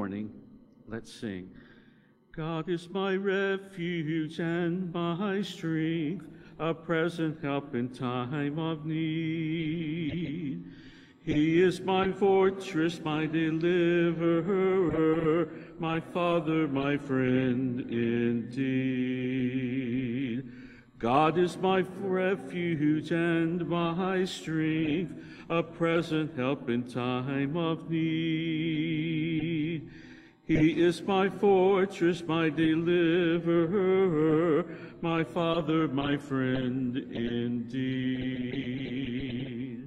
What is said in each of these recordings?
morning. Let's sing. God is my refuge and my strength, a present help in time of need. He is my fortress, my deliverer, my Father, my friend indeed. God is my refuge and my strength, a present help in time of need. He is my fortress, my deliverer, my Father, my friend indeed.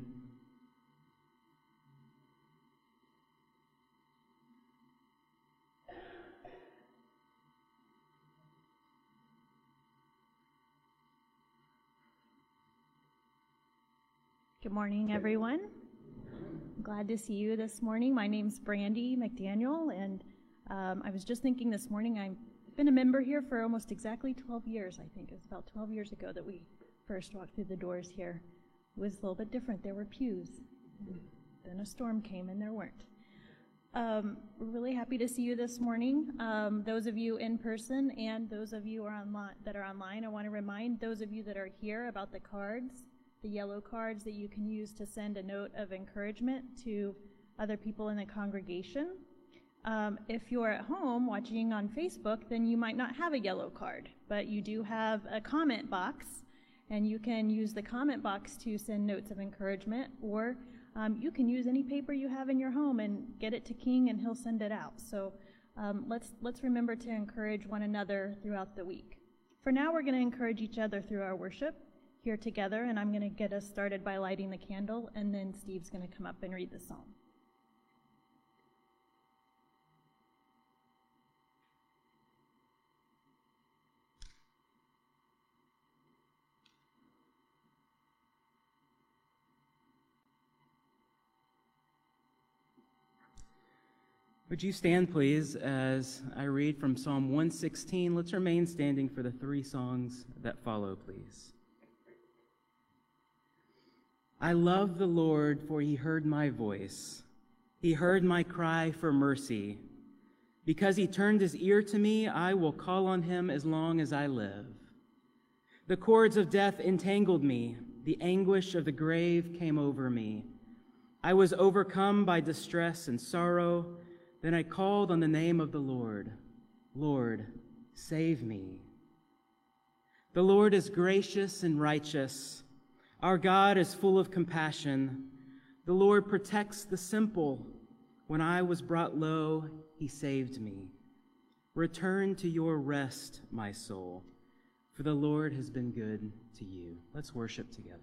Good morning, everyone. I'm glad to see you this morning. My name's Brandy McDaniel, and I was just thinking this morning, I've been a member here for almost exactly 12 years, I think. It was about 12 years ago that we first walked through the doors here. It was a little bit different. There were pews. Then a storm came and there weren't. We're really happy to see you this morning. Those of you in person and those of you that are online, I want to remind those of you that are here about the cards, the yellow cards that you can use to send a note of encouragement to other people in the congregation. If you're at home watching on Facebook, then you might not have a yellow card, but you do have a comment box, and you can use the comment box to send notes of encouragement, or you can use any paper you have in your home and get it to King, and he'll send it out. So let's remember to encourage one another throughout the week. For now, we're going to encourage each other through our worship here together, and I'm going to get us started by lighting the candle, and then Steve's going to come up and read the psalm. Would you stand, please, as I read from Psalm 116? Let's remain standing for the three songs that follow, please. I love the Lord, for he heard my voice. He heard my cry for mercy. Because he turned his ear to me, I will call on him as long as I live. The cords of death entangled me. The anguish of the grave came over me. I was overcome by distress and sorrow. Then I called on the name of the Lord. Lord, save me. The Lord is gracious and righteous. Our God is full of compassion. The Lord protects the simple. When I was brought low, he saved me. Return to your rest, my soul, for the Lord has been good to you. Let's worship together.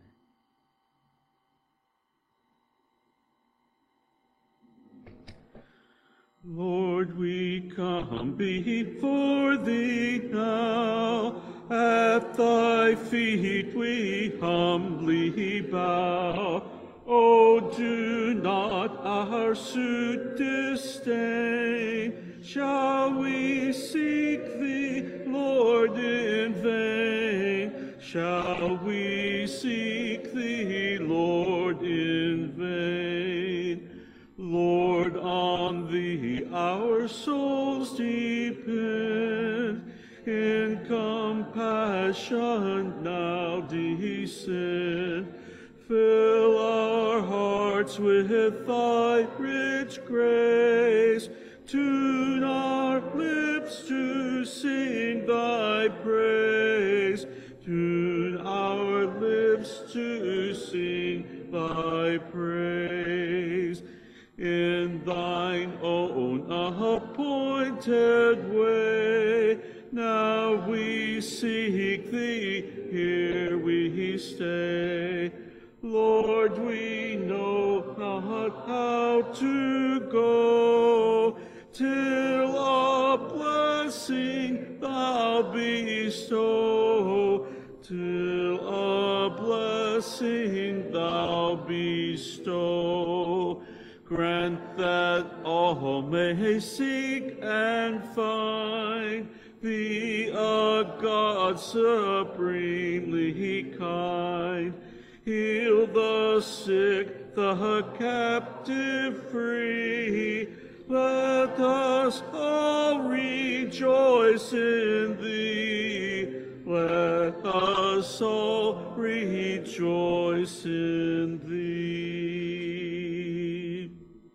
Lord, we come before thee now. At thy feet we humbly bow. Oh, do not our suit disdain. Shall we seek thee, Lord, in vain? Shall we seek thee, Lord, in vain? Lord, on thee our souls depend. In compassion now descend. Fill our hearts with thy rich grace. Tune our lips to sing thy praise. Tune our lips to sing thy praise. In thine own appointed way, now we seek thee, here we stay. Lord, we know not how to go, till a blessing thou bestow, till a blessing thou bestow. Grant that all may seek and find thee, a God supremely kind. Heal the sick, the captive free. Let us all rejoice in thee. Let us all rejoice in thee.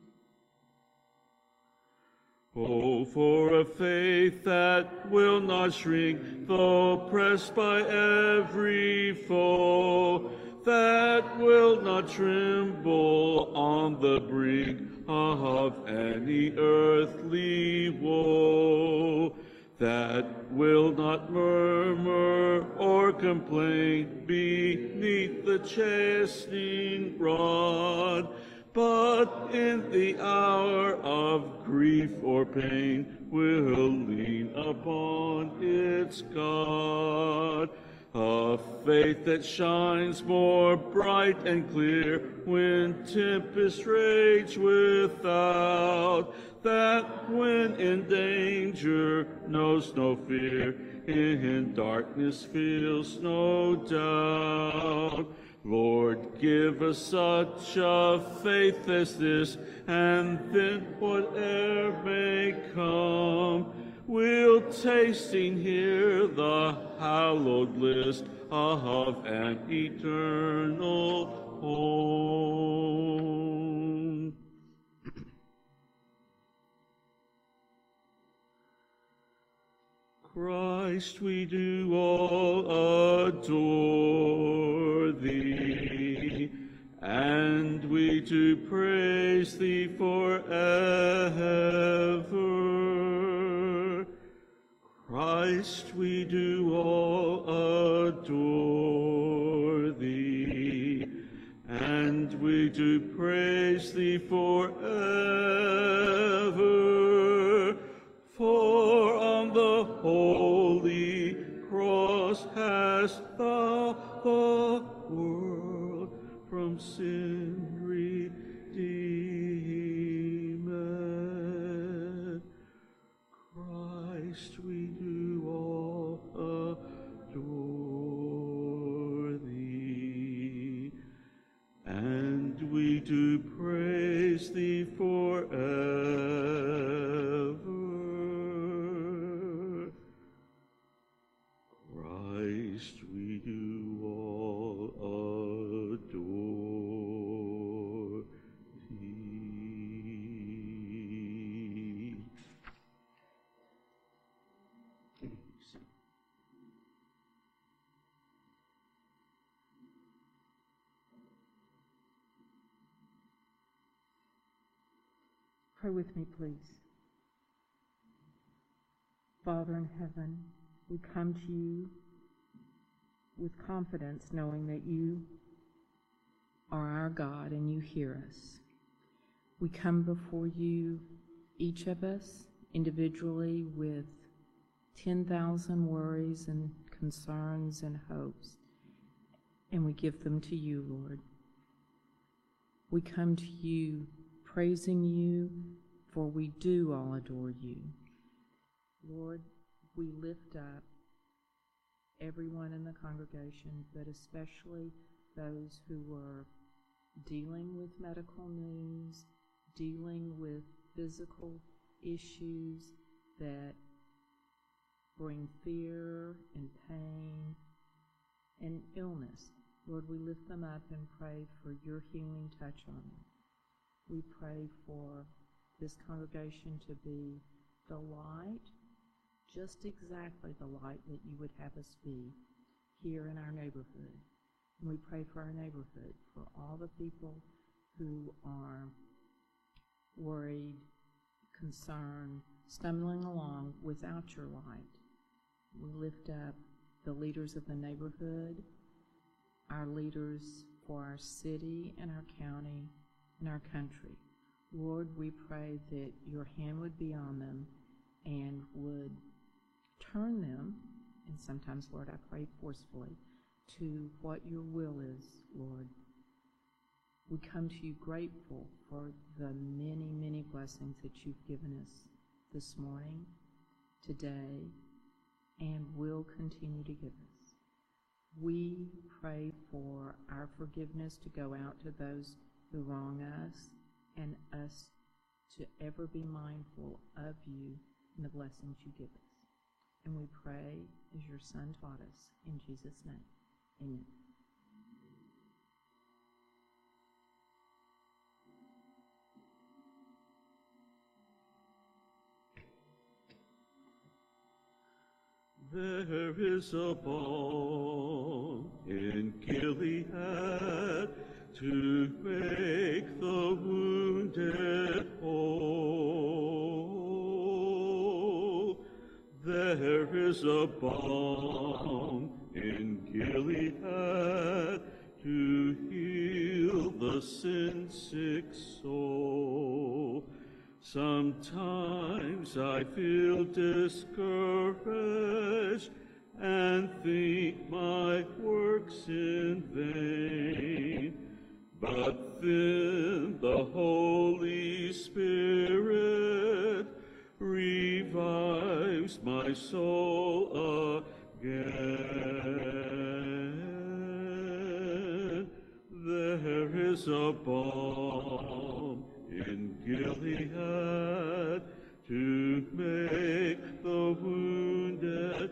Oh, for a faith that will not shrink, though pressed by every foe, that will not tremble on the brink of any earthly woe, that will not murmur or complain beneath the chastening rod, but in the hour of grief or pain will lean upon its God. A faith that shines more bright and clear when tempests rage without, that when in danger knows no fear, in darkness feels no doubt. Lord, give us such a faith as this, and then whate'er may come, we'll tasting hear the hallowed list of an eternal home. Christ, we do all adore thee, and we do praise thee forever. Christ, we do all adore thee, and we do praise thee forever. For on the holy cross hast thou the world from sin redeemed. Christ, we do all adore thee, and we do praise thee forever. Christ, we do all adore thee. Pray with me, please. Father in heaven, we come to you with confidence, knowing that you are our God and you hear us. We come before you, each of us, individually with 10,000 worries and concerns and hopes, and we give them to you, Lord. We come to you praising you, for we do all adore you. Lord, we lift up everyone in the congregation, but especially those who are dealing with medical news, dealing with physical issues that bring fear and pain and illness. Lord, we lift them up and pray for your healing touch on them. We pray for this congregation to be the light, just exactly the light that you would have us be here in our neighborhood. And we pray for our neighborhood, for all the people who are worried, concerned, stumbling along without your light. We lift up the leaders of the neighborhood, our leaders for our city and our county and our country. Lord, we pray that your hand would be on them and would turn them, and sometimes, Lord, I pray forcefully, to what your will is, Lord. We come to you grateful for the many, many blessings that you've given us this morning, today, and will continue to give us. We pray for our forgiveness to go out to those who wrong us, and us to ever be mindful of you and the blessings you give us. And we pray as your Son taught us, in Jesus' name. Amen. There is a balm in Gilead to make the wounded whole. There is a balm in Gilead to heal the sin-sick soul. Sometimes I feel discouraged and think my work's in vain, but then the Holy Spirit revives my soul again. There is a balm in Gilead to make the wounded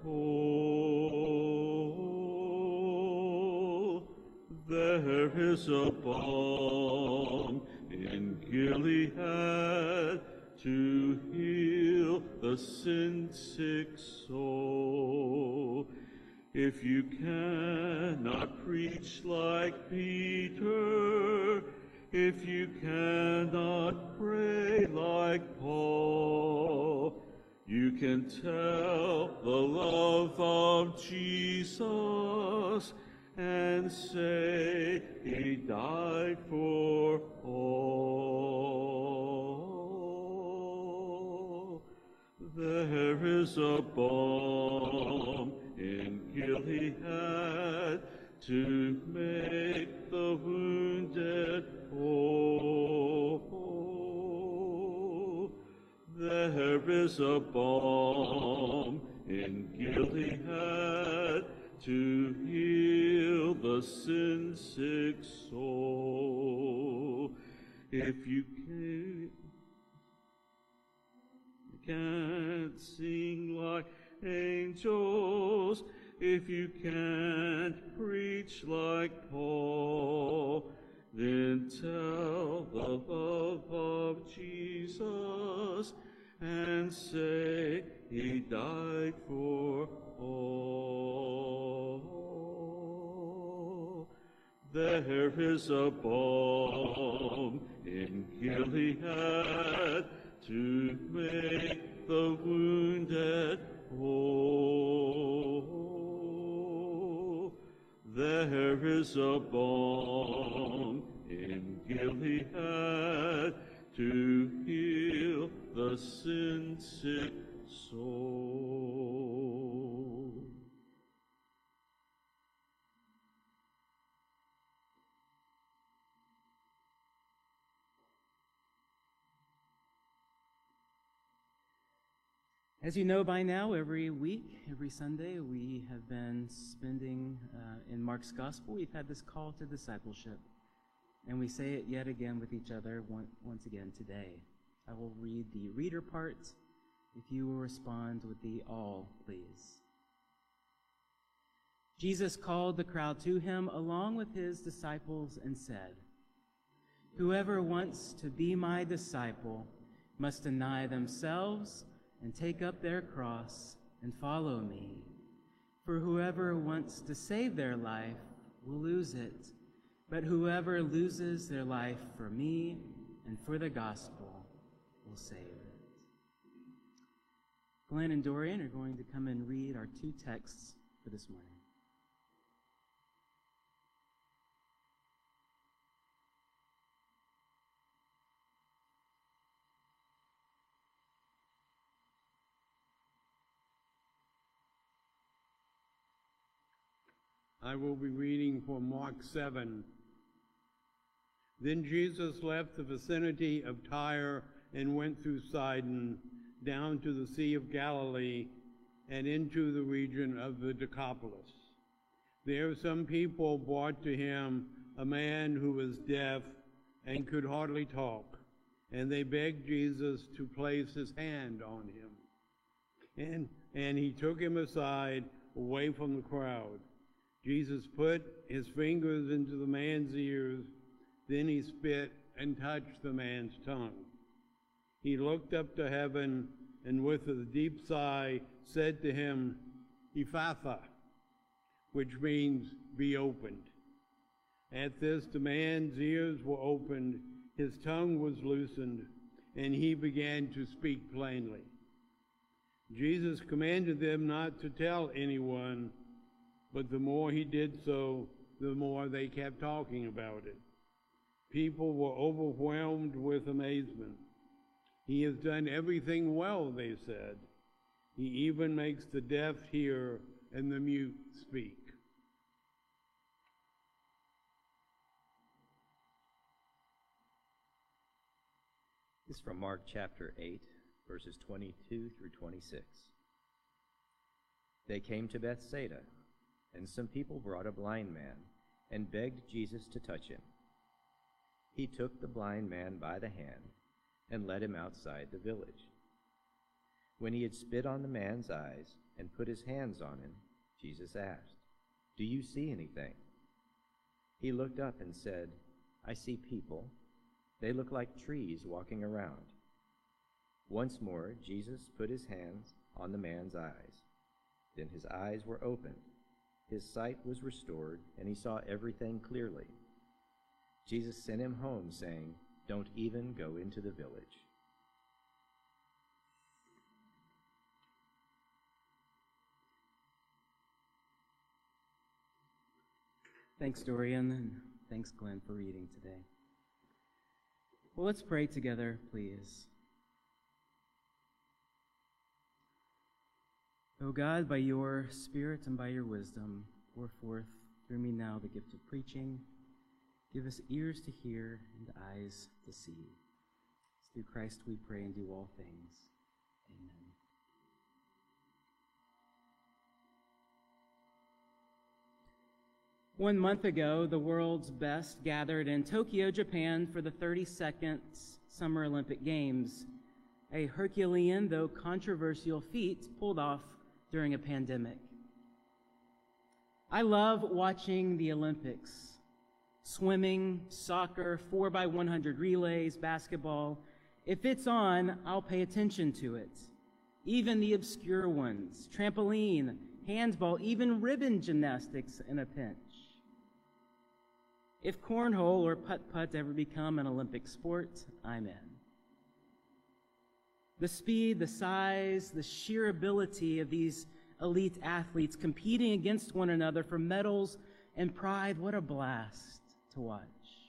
whole. There is a balm in Gilead to heal the sin-sick soul. If you cannot preach like Peter, if you cannot pray like Paul, you can tell the love of Jesus and say he died for all. There is a balm in Gilead to make the wounded whole. There is a balm in Gilead to heal the sin-sick soul. If you can't sing like angels, if you can't preach like Paul, then tell the love of Jesus and say he died for all. There is a balm in Gilead to make the wounded whole. There is a balm in Gilead to heal the sin-sick soul. As you know by now, every week, every Sunday, we have been spending in Mark's Gospel. We've had this call to discipleship, and we say it yet again with each other once again today. I will read the reader part. If you will respond with the all, please. Jesus called the crowd to him along with his disciples and said, "Whoever wants to be my disciple must deny themselves and take up their cross and follow me. For whoever wants to save their life will lose it, but whoever loses their life for me and for the gospel will save it." Glenn and Dorian are going to come and read our two texts for this morning. I will be reading from Mark 7. Then Jesus left the vicinity of Tyre and went through Sidon, down to the Sea of Galilee, and into the region of the Decapolis. There some people brought to him a man who was deaf and could hardly talk, and they begged Jesus to place his hand on him. And he took him aside, away from the crowd. Jesus put his fingers into the man's ears, then he spit and touched the man's tongue. He looked up to heaven, and with a deep sigh said to him, Ephphatha, which means, be opened. At this, the man's ears were opened, his tongue was loosened, and he began to speak plainly. Jesus commanded them not to tell anyone, but the more he did so, the more they kept talking about it. People were overwhelmed with amazement. He has done everything well, they said. He even makes the deaf hear and the mute speak. This is from Mark chapter 8, verses 22 through 26. They came to Bethsaida, and some people brought a blind man and begged Jesus to touch him. He took the blind man by the hand and led him outside the village. When he had spit on the man's eyes and put his hands on him, Jesus asked, "Do you see anything?" He looked up and said, "I see people. They look like trees walking around." Once more, Jesus put his hands on the man's eyes. Then his eyes were opened. His sight was restored, and he saw everything clearly. Jesus sent him home, saying, "Don't even go into the village." Thanks, Dorian, and thanks, Glenn, for reading today. Well, let's pray together, please. O God, by your Spirit and by your wisdom, pour forth through me now the gift of preaching. Give us ears to hear and eyes to see. Through Christ we pray and do all things. Amen. One month ago, the world's best gathered in Tokyo, Japan for the 32nd Summer Olympic Games, a Herculean, though controversial feat pulled off during a pandemic. I love watching the Olympics. Swimming, soccer, 4x100 relays, basketball. If it's on, I'll pay attention to it. Even the obscure ones, trampoline, handball, even ribbon gymnastics in a pinch. If cornhole or putt-putt ever become an Olympic sport, I'm in. The speed, the size, the sheer ability of these elite athletes competing against one another for medals and pride, what a blast to watch.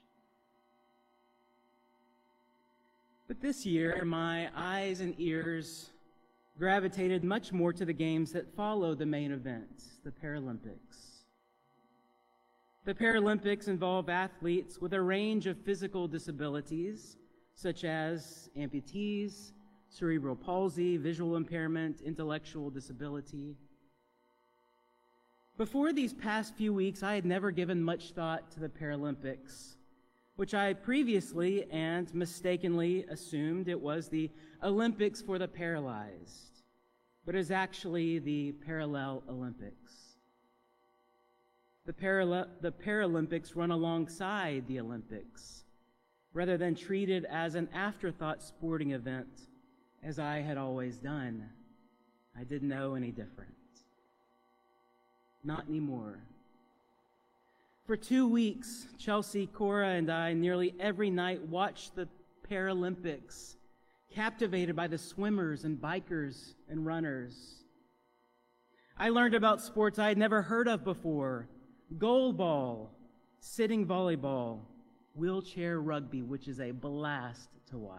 But this year, my eyes and ears gravitated much more to the games that follow the main event, the Paralympics. The Paralympics involve athletes with a range of physical disabilities, such as amputees, cerebral palsy, visual impairment, intellectual disability. Before these past few weeks, I had never given much thought to the Paralympics, which I previously and mistakenly assumed it was the Olympics for the paralyzed, but is actually the Parallel Olympics. The Paralympics run alongside the Olympics, rather than treated as an afterthought sporting event, as I had always done. I didn't know any different. Not anymore. For 2 weeks, Chelsea, Cora, and I nearly every night watched the Paralympics, captivated by the swimmers and bikers and runners. I learned about sports I had never heard of before: goalball, sitting volleyball, wheelchair rugby, which is a blast to watch.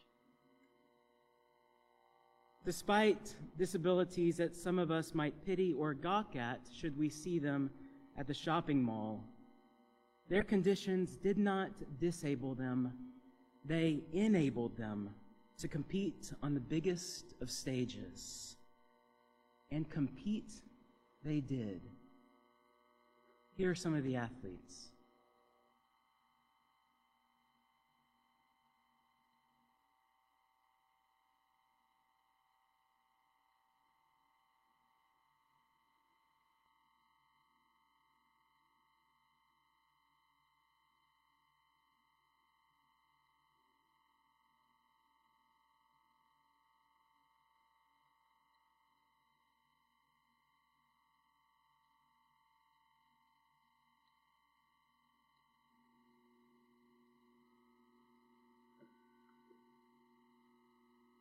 Despite disabilities that some of us might pity or gawk at should we see them at the shopping mall, their conditions did not disable them. They enabled them to compete on the biggest of stages. And compete they did. Here are some of the athletes.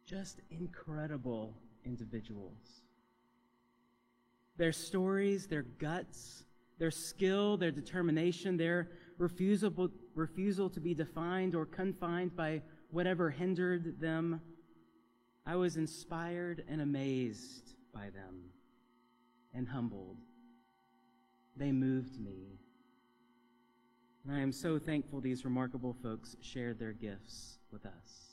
just incredible individuals. Their stories, their guts, their skill, their determination, their refusal to be defined or confined by whatever hindered them. I was inspired and amazed by them and humbled. They moved me. And I am so thankful these remarkable folks shared their gifts with us.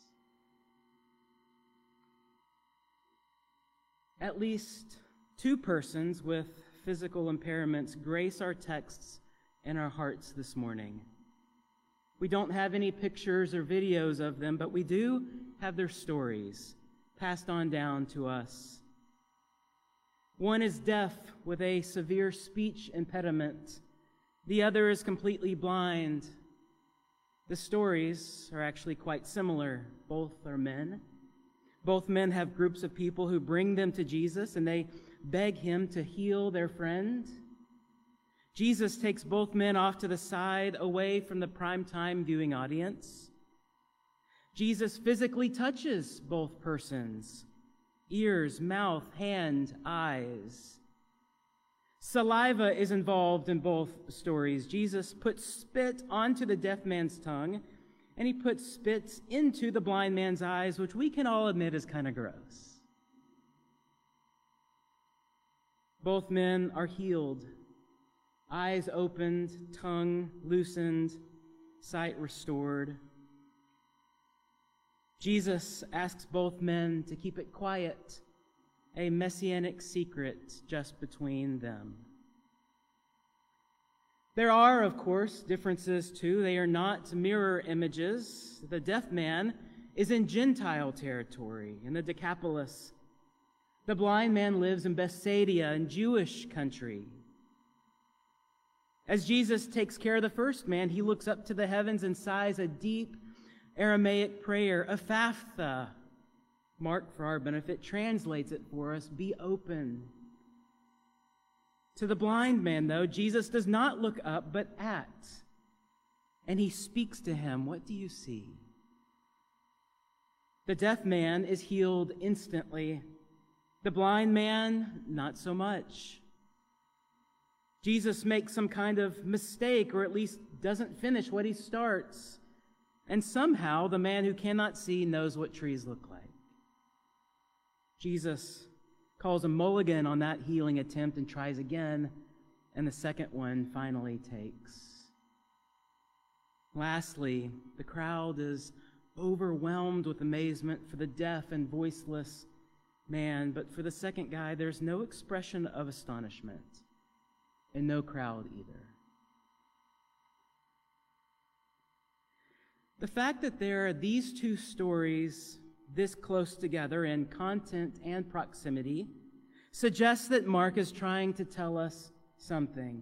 At least 2 persons with physical impairments grace our texts and our hearts this morning. We don't have any pictures or videos of them, but we do have their stories passed on down to us. One is deaf with a severe speech impediment. The other is completely blind. The stories are actually quite similar. Both are men. Both men have groups of people who bring them to Jesus, and they beg him to heal their friend. Jesus takes both men off to the side, away from the primetime viewing audience. Jesus physically touches both persons: ears, mouth, hand, eyes. Saliva is involved in both stories. Jesus puts spit onto the deaf man's tongue, and he puts spit into the blind man's eyes, which we can all admit is kind of gross. Both men are healed. Eyes opened, tongue loosened, sight restored. Jesus asks both men to keep it quiet, a messianic secret just between them. There are, of course, differences too. They are not mirror images. The deaf man is in Gentile territory, in the Decapolis. The blind man lives in Bethsaida, in Jewish country. As Jesus takes care of the first man, he looks up to the heavens and sighs a deep Aramaic prayer, Ephphatha. Mark, for our benefit, translates it for us, be open. To the blind man, though, Jesus does not look up, but at. And he speaks to him, what do you see? The deaf man is healed instantly. The blind man, not so much. Jesus makes some kind of mistake, or at least doesn't finish what he starts. And somehow the man who cannot see knows what trees look like. Jesus calls a mulligan on that healing attempt and tries again, and the second one finally takes. Lastly, the crowd is overwhelmed with amazement for the deaf and voiceless man, but for the second guy, there's no expression of astonishment, and no crowd either. The fact that there are these 2 stories this close together in content and proximity suggests that Mark is trying to tell us something.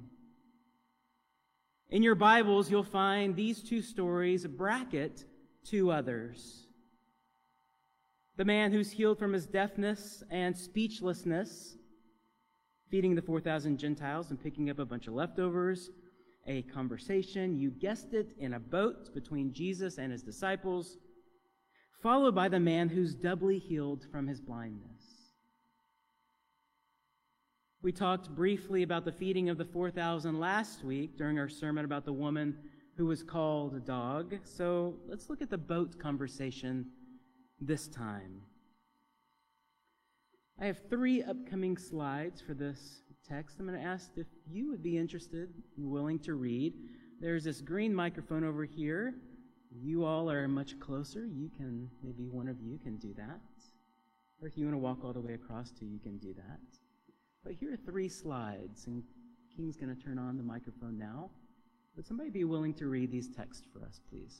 In your Bibles, you'll find these 2 stories bracket 2 others. The man who's healed from his deafness and speechlessness, feeding the 4,000 Gentiles and picking up a bunch of leftovers, a conversation, you guessed it, in a boat between Jesus and his disciples, followed by the man who's doubly healed from his blindness. We talked briefly about the feeding of the 4,000 last week during our sermon about the woman who was called a dog. So let's look at the boat conversation this time. I have 3 upcoming slides for this text. I'm going to ask if you would be interested and willing to read. There's this green microphone over here. You all are much closer. Maybe one of you can do that. Or if you want to walk all the way across to, you can do that. But here are 3 slides, and King's going to turn on the microphone now. Would somebody be willing to read these texts for us, please?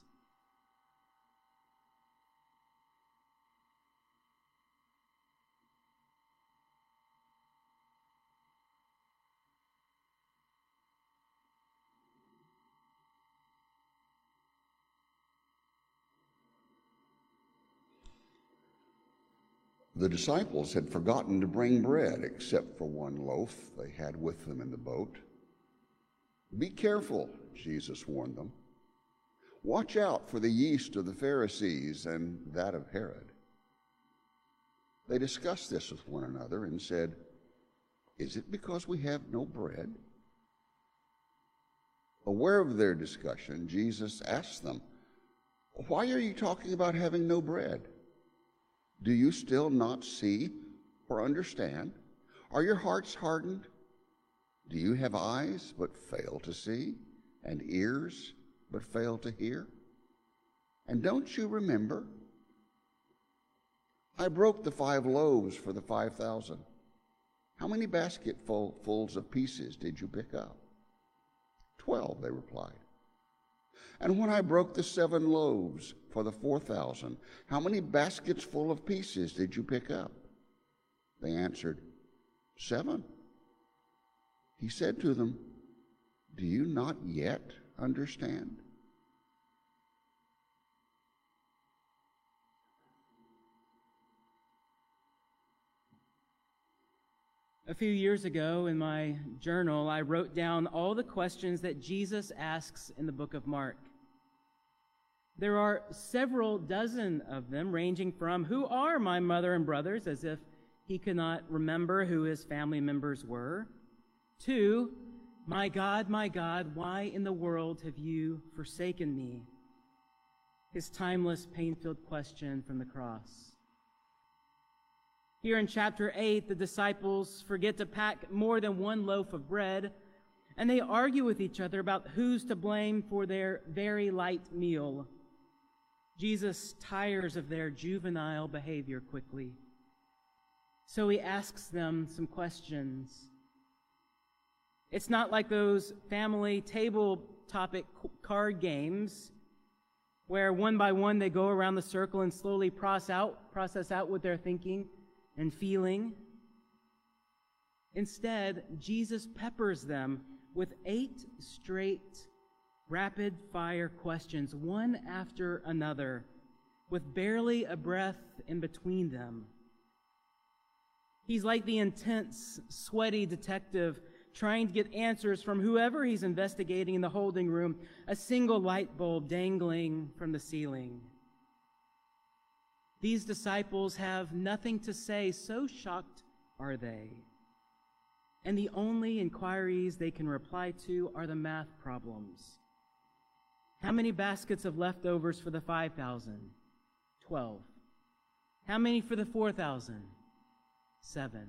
The disciples had forgotten to bring bread except for 1 loaf they had with them in the boat. Be careful, Jesus warned them. Watch out for the yeast of the Pharisees and that of Herod. They discussed this with one another and said, "Is it because we have no bread?" Aware of their discussion, Jesus asked them, "Why are you talking about having no bread? Do you still not see or understand? Are your hearts hardened? Do you have eyes but fail to see, and ears but fail to hear? And don't you remember? I broke the 5 loaves for the 5,000. How many basketfuls of pieces did you pick up?" 12, they replied. "And when I broke the 7 loaves for the 4,000, how many baskets full of pieces did you pick up?" They answered, 7. He said to them, "Do you not yet understand?" A few years ago in my journal, I wrote down all the questions that Jesus asks in the book of Mark. There are several dozen of them, ranging from, "Who are my mother and brothers?" as if he could not remember who his family members were, to, my God, why in the world have you forsaken me?" His timeless, pain-filled question from the cross. Here in chapter 8, the disciples forget to pack more than 1 loaf of bread, and they argue with each other about who's to blame for their very light meal. Jesus tires of their juvenile behavior quickly, so he asks them some questions. It's not like those family table topic card games where one by one they go around the circle and slowly process out what they're thinking and feeling. Instead, Jesus peppers them with 8 straight, rapid-fire questions, one after another, with barely a breath in between them. He's like the intense, sweaty detective trying to get answers from whoever he's investigating in the holding room, a single light bulb dangling from the ceiling. These disciples have nothing to say, so shocked are they. And the only inquiries they can reply to are the math problems. How many baskets of leftovers for the 5,000? 12. How many for the 4,000? 7.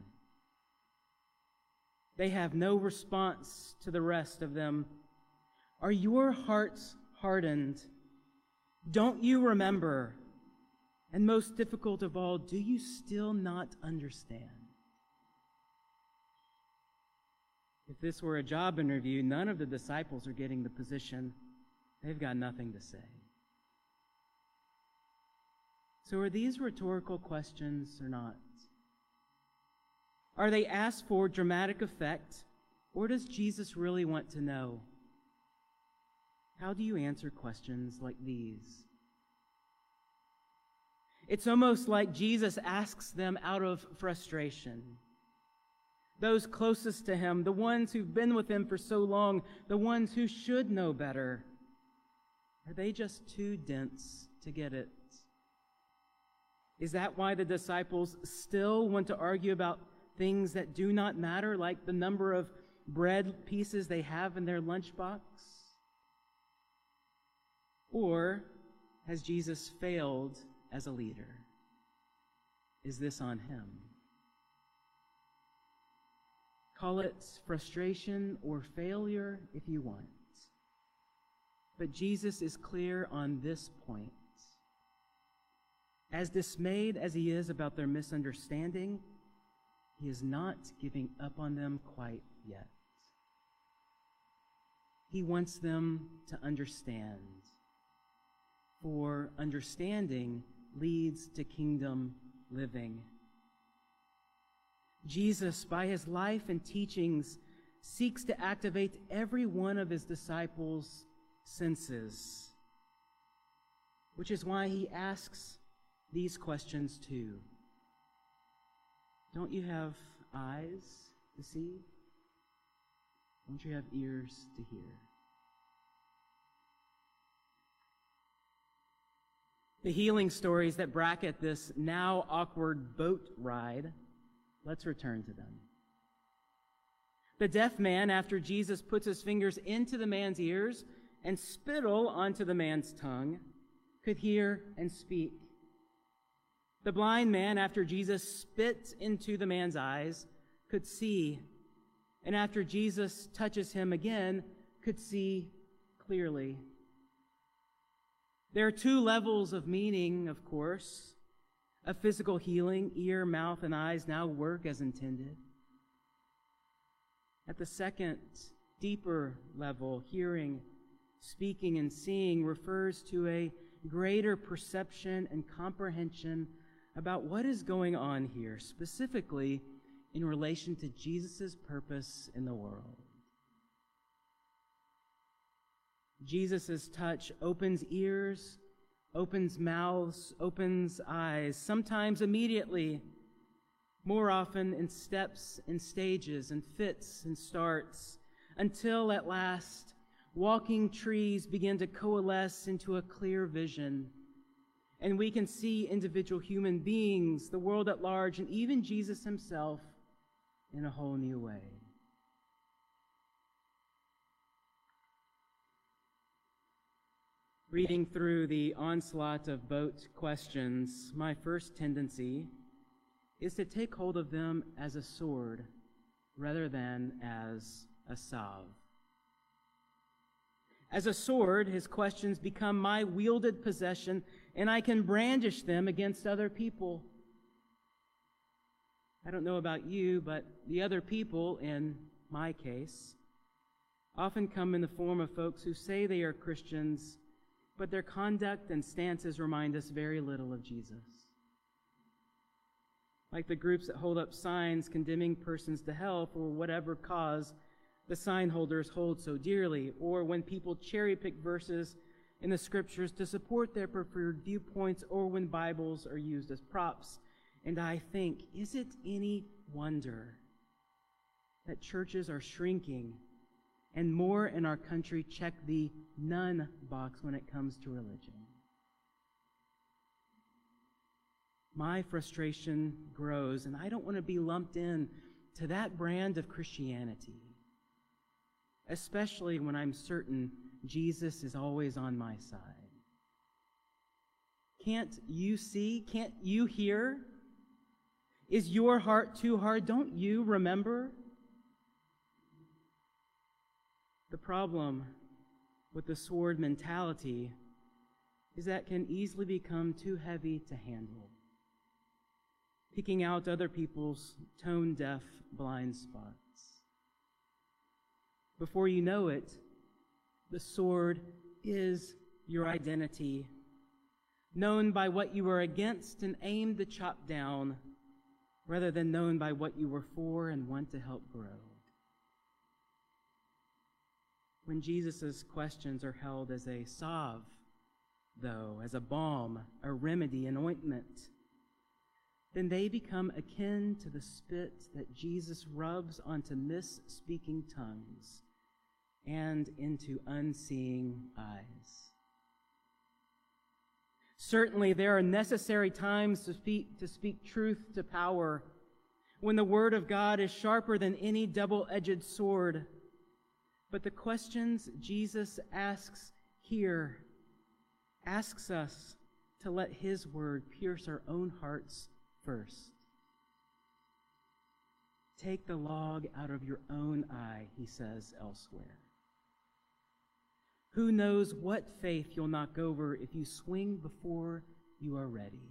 They have no response to the rest of them. Are your hearts hardened? Don't you remember? And most difficult of all, do you still not understand? If this were a job interview, none of the disciples are getting the position. They've got nothing to say. So are these rhetorical questions or not? Are they asked for dramatic effect, or does Jesus really want to know? How do you answer questions like these? It's almost like Jesus asks them out of frustration. Those closest to him, the ones who've been with him for so long, the ones who should know better, are they just too dense to get it? Is that why the disciples still want to argue about things that do not matter, like the number of bread pieces they have in their lunchbox? Or has Jesus failed as a leader? Is this on him? Call it frustration or failure if you want. But Jesus is clear on this point. As dismayed as he is about their misunderstanding, he is not giving up on them quite yet. He wants them to understand, for understanding leads to kingdom living. Jesus, by his life and teachings, seeks to activate every one of his disciples' senses, which is why he asks these questions too. Don't you have eyes to see? Don't you have ears to hear? The healing stories that bracket this now awkward boat ride, let's return to them. The deaf man, after Jesus puts his fingers into the man's ears and spittle onto the man's tongue, could hear and speak. The blind man, after Jesus spit into the man's eyes, could see, and after Jesus touches him again, could see clearly. There are two levels of meaning, of course. A physical healing, ear, mouth, and eyes now work as intended. At the second, deeper level, hearing, speaking, and seeing refers to a greater perception and comprehension about what is going on here, specifically in relation to Jesus' purpose in the world. Jesus' touch opens ears, opens mouths, opens eyes, sometimes immediately, more often in steps and stages and fits and starts, until at last walking trees begin to coalesce into a clear vision, and we can see individual human beings, the world at large, and even Jesus himself in a whole new way. Reading through the onslaught of boat questions, my first tendency is to take hold of them as a sword rather than as a salve. As a sword, his questions become my wielded possession, and I can brandish them against other people. I don't know about you, but the other people, in my case, often come in the form of folks who say they are Christians, but their conduct and stances remind us very little of Jesus. Like the groups that hold up signs condemning persons to hell for whatever cause the sign holders hold so dearly, or when people cherry-pick verses in the scriptures to support their preferred viewpoints, or when Bibles are used as props. And I think, is it any wonder that churches are shrinking and more in our country check the none box when it comes to religion? My frustration grows, and I don't want to be lumped in to that brand of Christianity, especially when I'm certain Jesus is always on my side. Can't you see? Can't you hear? Is your heart too hard? Don't you remember? The problem with the sword mentality is that it can easily become too heavy to handle, picking out other people's tone-deaf blind spots. Before you know it, the sword is your identity, known by what you are against and aimed to chop down, rather than known by what you were for and want to help grow. When Jesus' questions are held as a salve, though, as a balm, a remedy, an ointment, then they become akin to the spit that Jesus rubs onto misspeaking tongues and into unseeing eyes. Certainly, there are necessary times to speak truth to power, when the Word of God is sharper than any double-edged sword. But the questions Jesus asks here asks us to let His Word pierce our own hearts first. Take the log out of your own eye, he says elsewhere. Who knows what faith you'll knock over if you swing before you are ready?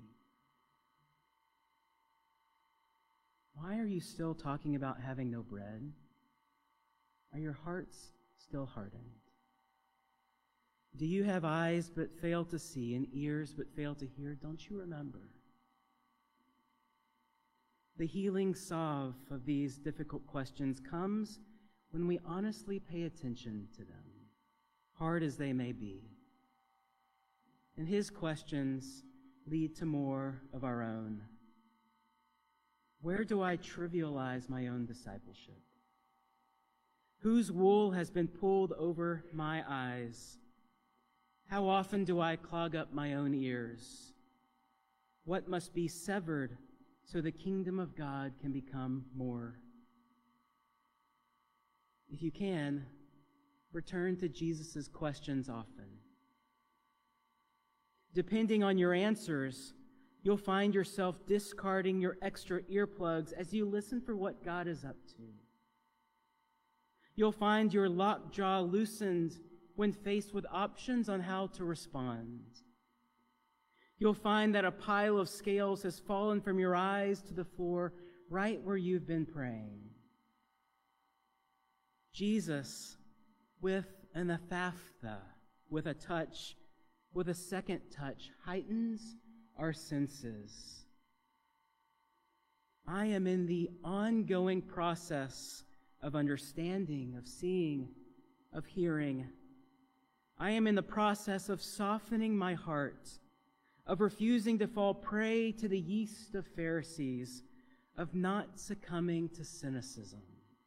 Why are you still talking about having no bread? Are your hearts still hardened? Do you have eyes but fail to see and ears but fail to hear? Don't you remember? The healing salve of these difficult questions comes when we honestly pay attention to them, hard as they may be. And his questions lead to more of our own. Where do I trivialize my own discipleship? Whose wool has been pulled over my eyes? How often do I clog up my own ears? What must be severed so the kingdom of God can become more? If you can, return to Jesus' questions often. Depending on your answers, you'll find yourself discarding your extra earplugs as you listen for what God is up to. You'll find your locked jaw loosened when faced with options on how to respond. You'll find that a pile of scales has fallen from your eyes to the floor right where you've been praying. Jesus, with an ephphatha, with a touch, with a second touch, heightens our senses. I am in the ongoing process of understanding, of seeing, of hearing. I am in the process of softening my heart, of refusing to fall prey to the yeast of Pharisees, of not succumbing to cynicism.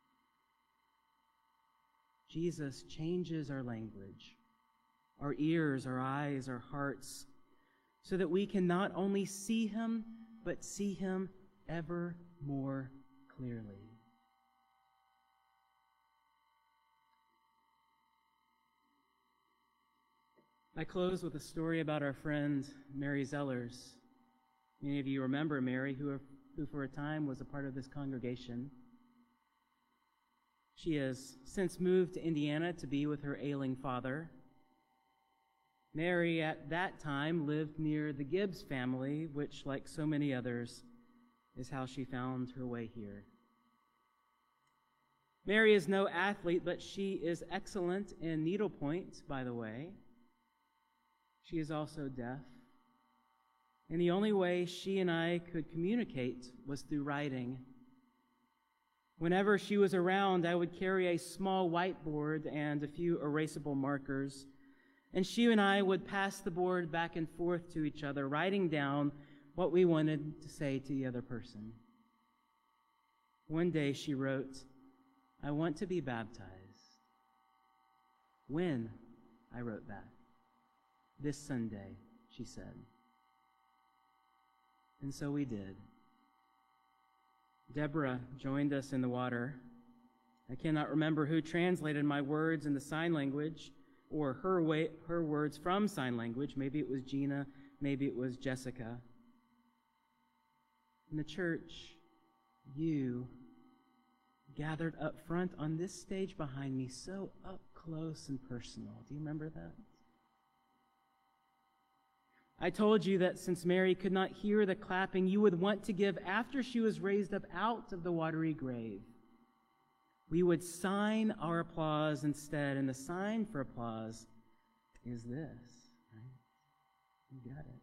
Jesus changes our language, our ears, our eyes, our hearts, so that we can not only see him, but see him ever more clearly. I close with a story about our friend Mary Zellers. Many of you remember Mary, who for a time was a part of this congregation. She has since moved to Indiana to be with her ailing father. Mary, at that time, lived near the Gibbs family, which, like so many others, is how she found her way here. Mary is no athlete, but she is excellent in needlepoint, by the way. She is also deaf. And the only way she and I could communicate was through writing. Whenever she was around, I would carry a small whiteboard and a few erasable markers, and she and I would pass the board back and forth to each other, writing down what we wanted to say to the other person. One day she wrote, "I want to be baptized." "When?" I wrote back. "This Sunday," she said. And so we did. Deborah joined us in the water. I cannot remember who translated my words into sign language, or her words from sign language. Maybe it was Gina, maybe it was Jessica. In the church, you gathered up front on this stage behind me, so up close and personal. Do you remember that? I told you that since Mary could not hear the clapping you would want to give after she was raised up out of the watery grave, we would sign our applause instead, and the sign for applause is this, right? You got it.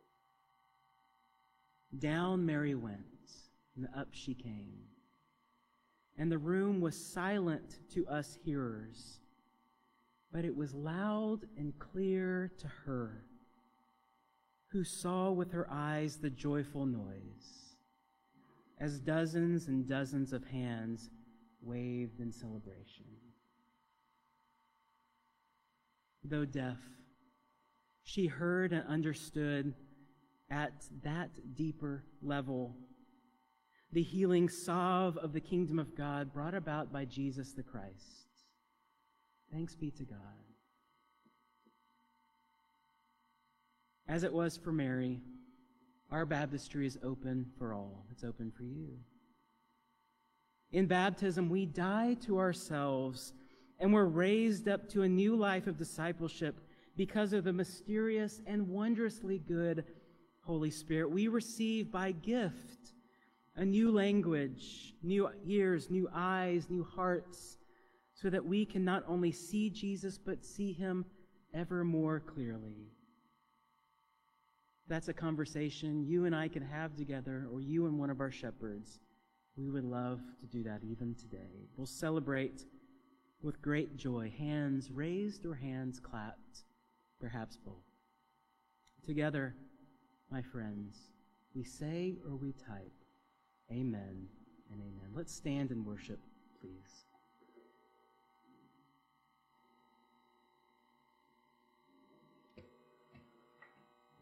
Down Mary went, and up she came. And the room was silent to us hearers, but it was loud and clear to her, who saw with her eyes the joyful noise, as dozens and dozens of hands waved in celebration. Though deaf, she heard and understood at that deeper level the healing salve of the kingdom of God brought about by Jesus the Christ. Thanks be to God. As it was for Mary, our baptistry is open for all. It's open for you. In baptism, we die to ourselves and we're raised up to a new life of discipleship because of the mysterious and wondrously good Holy Spirit. We receive by gift a new language, new ears, new eyes, new hearts, so that we can not only see Jesus, but see him ever more clearly. That's a conversation you and I can have together, or you and one of our shepherds. We would love to do that even today. We'll celebrate with great joy, hands raised or hands clapped, perhaps both. Together, my friends, we say or we type, amen and amen. Let's stand and worship, please.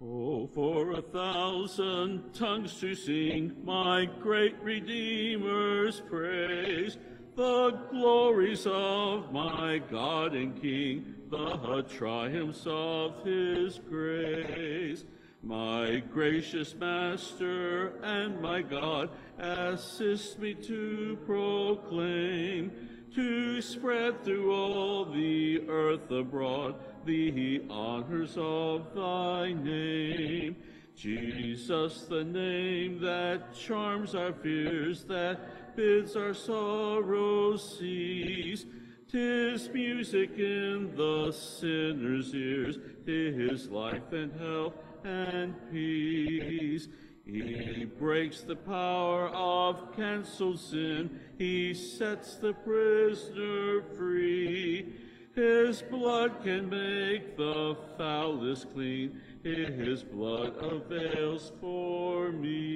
Oh, for 1,000 tongues to sing my great Redeemer's praise, the glories of my God and King, the triumphs of his grace. My gracious Master and my God, assist me to proclaim, to spread through all the earth abroad the honors of thy name. Jesus, the name that charms our fears, that bids our sorrows cease. 'Tis music in the sinner's ears, 'tis life and health and peace. He breaks the power of cancelled sin, he sets the prisoner free. His blood can make the foulest clean, his blood avails for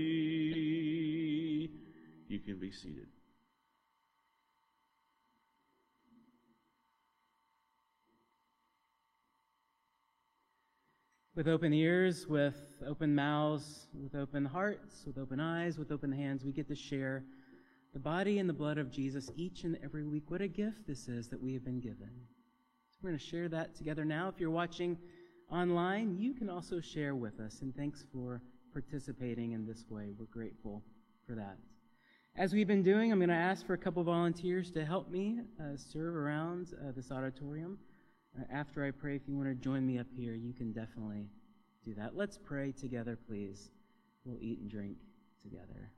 me. You can be seated. With open ears, with open mouths, with open hearts, with open eyes, with open hands, we get to share the body and the blood of Jesus each and every week. What a gift this is that we have been given. So we're going to share that together now. If you're watching online, you can also share with us, and thanks for participating in this way. We're grateful for that. As we've been doing, I'm going to ask for a couple volunteers to help me serve around this auditorium. After I pray, if you want to join me up here, you can definitely do that. Let's pray together, please. We'll eat and drink together.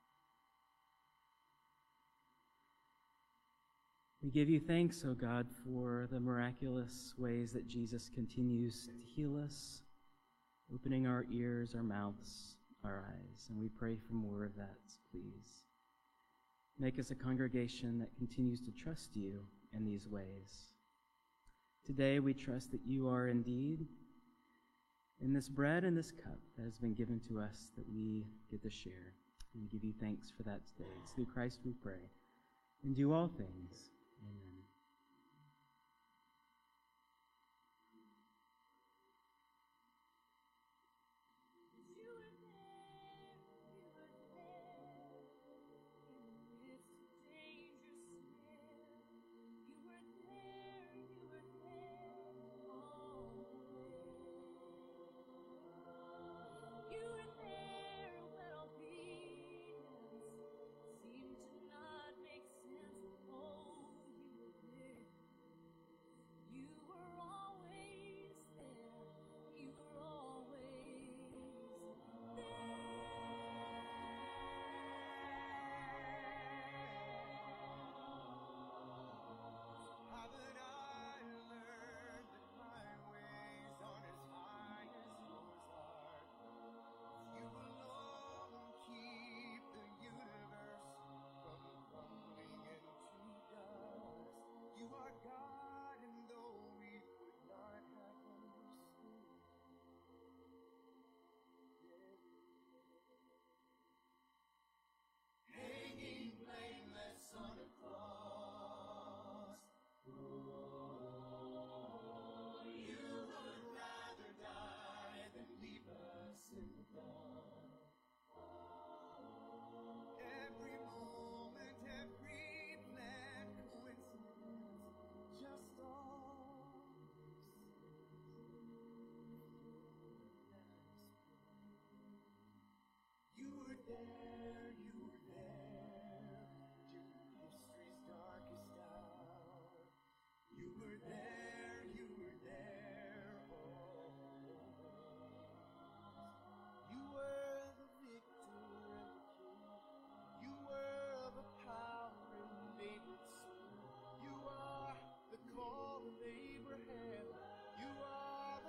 We give you thanks, O God, for the miraculous ways that Jesus continues to heal us, opening our ears, our mouths, our eyes. And we pray for more of that, please. Make us a congregation that continues to trust you in these ways. Today we trust that you are indeed in this bread and this cup that has been given to us that we get to share. And we give you thanks for that today. It's through Christ we pray and do all things. Amen.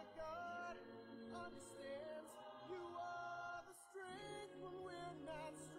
Understands you are the strength when we're not strong.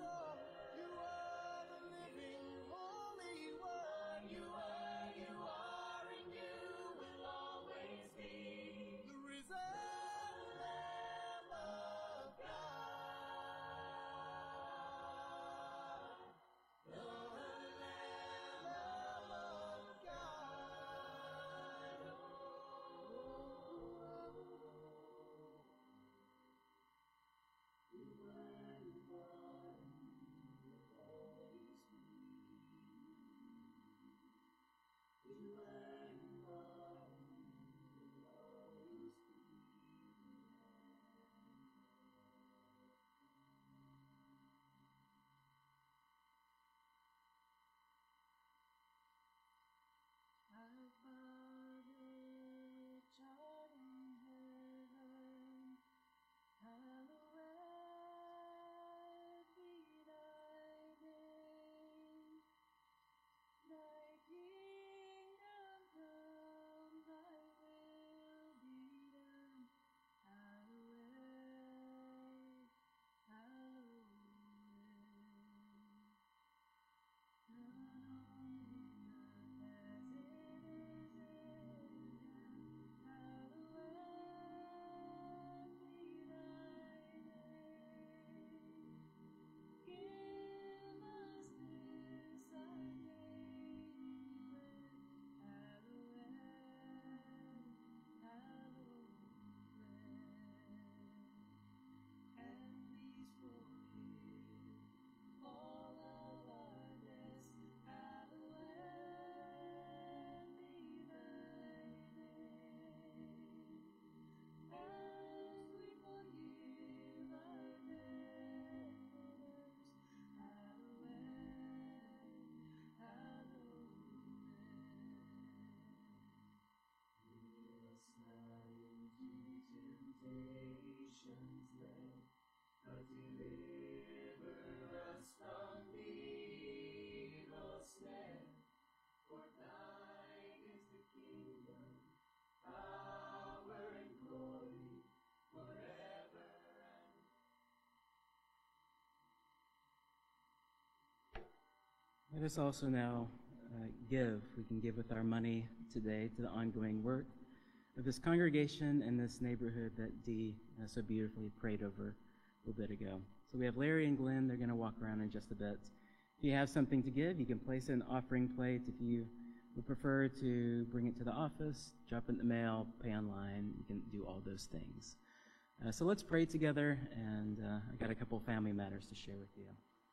Let us also now give. We can give with our money today to the ongoing work of this congregation and this neighborhood that Dee so beautifully prayed over a little bit ago. So we have Larry and Glenn. They're going to walk around in just a bit. If you have something to give, you can place it in the offering plate. If you would prefer to bring it to the office, drop it in the mail, pay online, you can do all those things. So let's pray together, and I got a couple family matters to share with you.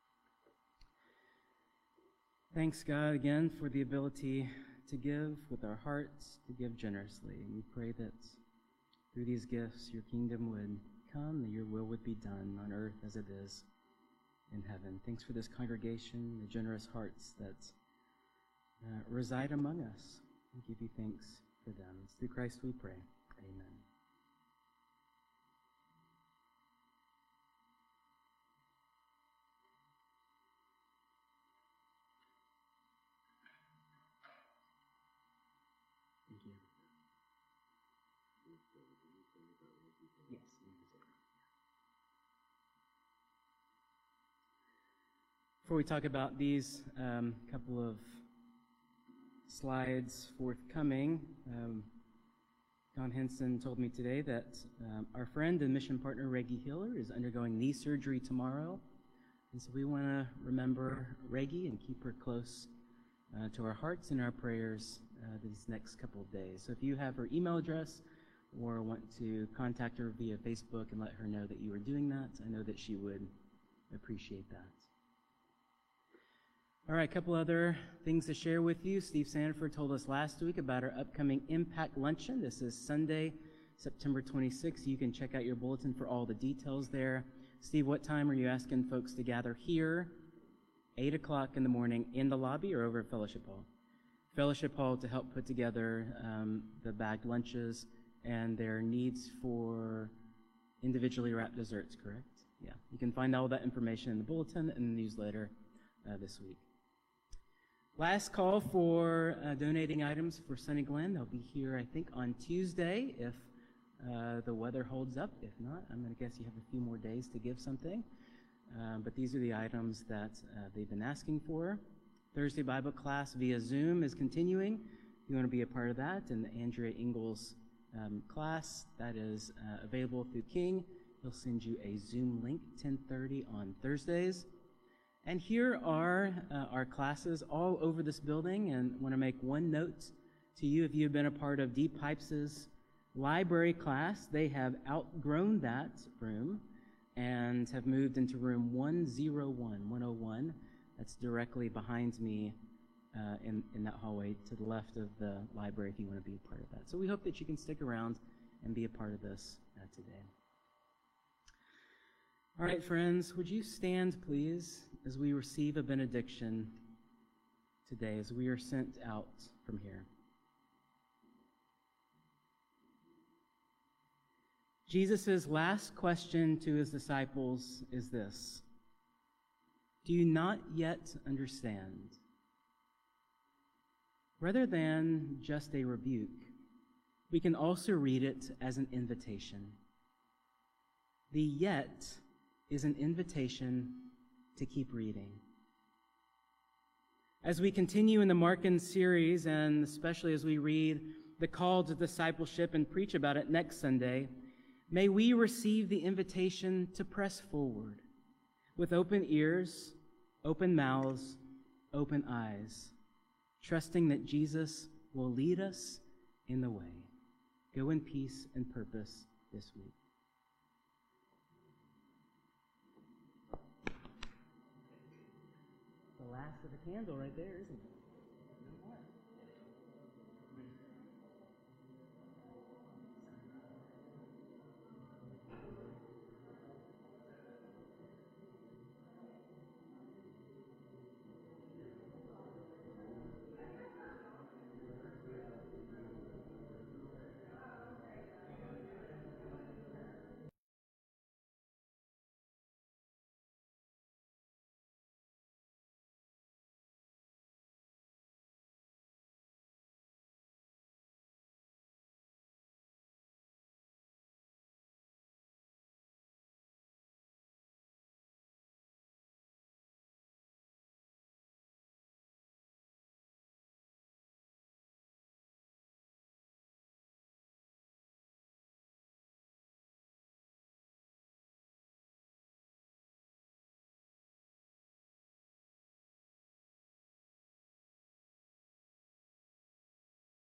Thanks, God, again for the ability to give with our hearts, to give generously. And we pray that through these gifts, your kingdom would come, that your will would be done on earth as it is in heaven. Thanks for this congregation, the generous hearts that reside among us. We give you thanks for them. It's through Christ we pray. Amen. Thank you. Yes. Before we talk about these couple of slides forthcoming, Don Henson told me today that our friend and mission partner Reggie Hiller is undergoing knee surgery tomorrow. And so we want to remember Reggie and keep her close to our hearts and our prayers these next couple of days. So if you have her email address or want to contact her via Facebook and let her know that you are doing that, I know that she would appreciate that. All right, a couple other things to share with you. Steve Sanford told us last week about our upcoming Impact Luncheon. This is Sunday, September 26th. You can check out your bulletin for all the details there. Steve, what time are you asking folks to gather here? 8 o'clock in the morning in the lobby or over at Fellowship Hall? Fellowship Hall to help put together the bagged lunches and their needs for individually wrapped desserts, correct? Yeah, you can find all that information in the bulletin and the newsletter this week. Last call for donating items for Sunny Glen. They'll be here, I think, on Tuesday if the weather holds up. If not, I'm going to guess you have a few more days to give something. But these are the items that they've been asking for. Thursday Bible class via Zoom is continuing. If you want to be a part of that, and the Andrea Ingalls class, that is available through King. He'll send you a Zoom link, 10:30 on Thursdays. And here are our classes all over this building, and I want to make one note to you. If you've been a part of Deep Pipes' library class, they have outgrown that room and have moved into room 101. That's directly behind me in that hallway to the left of the library if you want to be a part of that. So we hope that you can stick around and be a part of this today. All right, friends, would you stand, please, as we receive a benediction today, as we are sent out from here. Jesus' last question to his disciples is this: do you not yet understand? Rather than just a rebuke, we can also read it as an invitation. The yet is an invitation to keep reading. As we continue in the Markan series, and especially as we read the call to discipleship and preach about it next Sunday, may we receive the invitation to press forward with open ears, open mouths, open eyes, trusting that Jesus will lead us in the way. Go in peace and purpose this week. The last of the candle right there, isn't it?